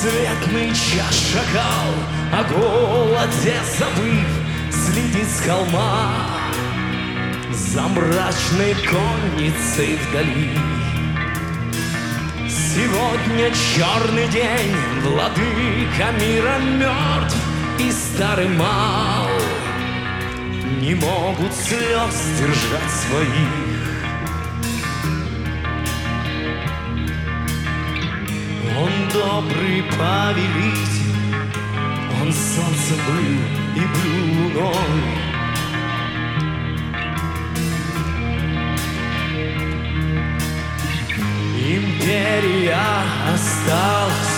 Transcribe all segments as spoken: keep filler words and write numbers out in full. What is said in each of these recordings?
Бесцветный час шагал, о голоде забыв, слетит с холма за мрачной конницей вдали. Сегодня черный день, владыка мира мертв, и старый мал не могут слез держать своих. Он добрый повелитель, он солнцем был и был луной. Империя осталась.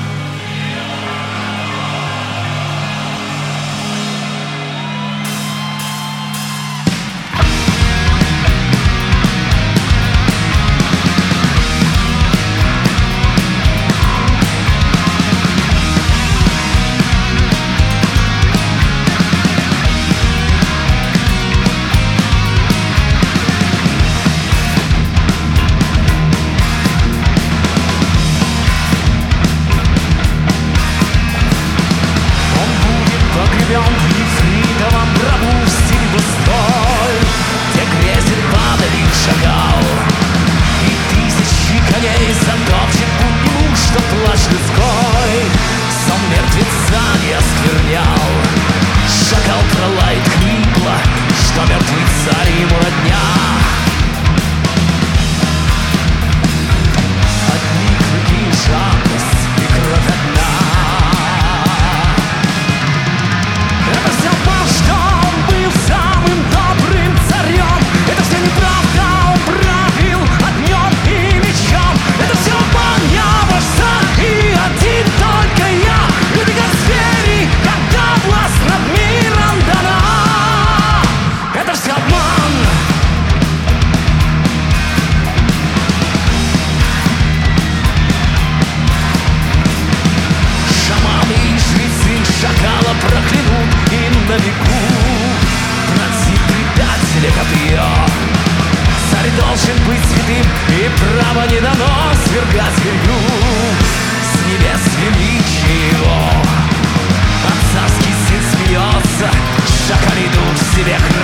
Должен быть святым, и право не дано свергать илью с небес величия его. А царский сын смеется, шакали идут в себе.